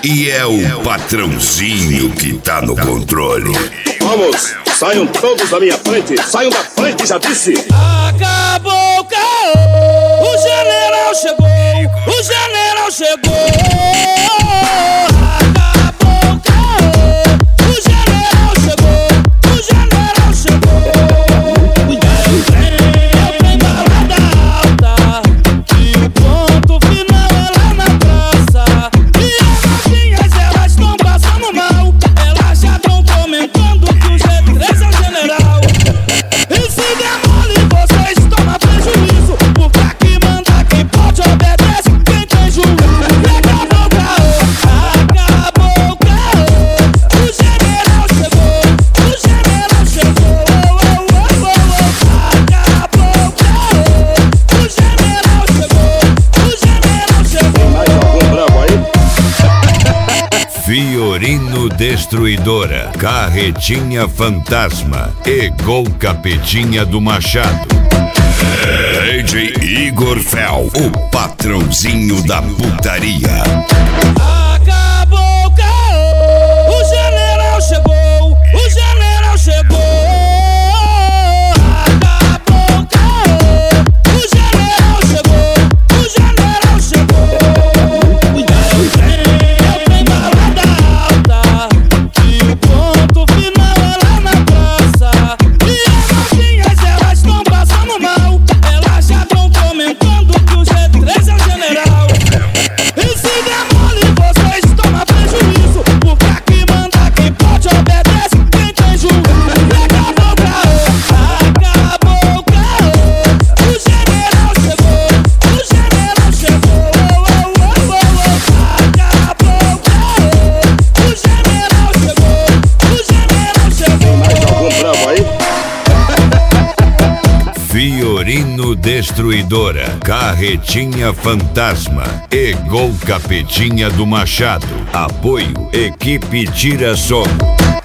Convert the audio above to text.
E é o patrãozinho que tá no controle. Vamos, saiam todos da minha frente. Saiam da frente, já disse. Acabou o caô, o general chegou, o general chegou. Acabou o caô, o general chegou, o general chegou. Eu tenho balada alta, e o ponto final é lá na praça. E as novinhas, elas estão passando mal. Elas já estão comentando que o G3 é o general. E se der mole, vocês tomam prejuízo, porque aqui manda quem pode, obedece quem tem juízo. Acabou o caô, acabou o caô, o general chegou, o general chegou. Acabou o caô, o general chegou, o general chegou. Mais algum bravo aí? Fiorino Destruidora, Carretinha Fantasma e Gol Capetinha do Machado. DJ Igor Fel, o patrãozinho da putaria. Acabou o caô, o general chegou, o general chegou. Acabou o caô, o general chegou, o general chegou. Eu tenho balada alta, e o ponto final é lá na praça. E as novinhas, elas estão passando mal. Elas já estão comentando que o G3 é o general. E se der mole, vocês tomam prejuízo, porque aqui manda quem pode, obedece quem tem juízo. Acabou o caô, o general chegou, o general chegou. Acabou o caô, o general chegou, o general chegou. Mais algum bravo aí? Fiorino Destruidora, Carretinha Fantasma e Gol Capetinha do Machado. Apoio Equipe Tira Sono.